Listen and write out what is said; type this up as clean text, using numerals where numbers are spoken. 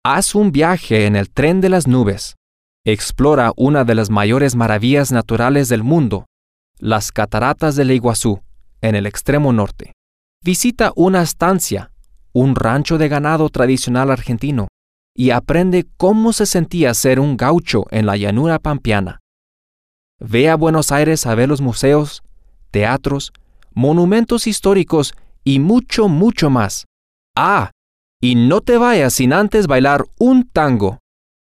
Haz un viaje en el tren de las nubes. Explora una de las mayores maravillas naturales del mundo, las cataratas del Iguazú, en el extremo norte. Visita una estancia, un rancho de ganado tradicional argentino, y aprende cómo se sentía ser un gaucho en la llanura pampeana. Ve a Buenos Aires a ver los museos, teatros, monumentos históricos y mucho, mucho más. ¡Ah! Y no te vayas sin antes bailar un tango.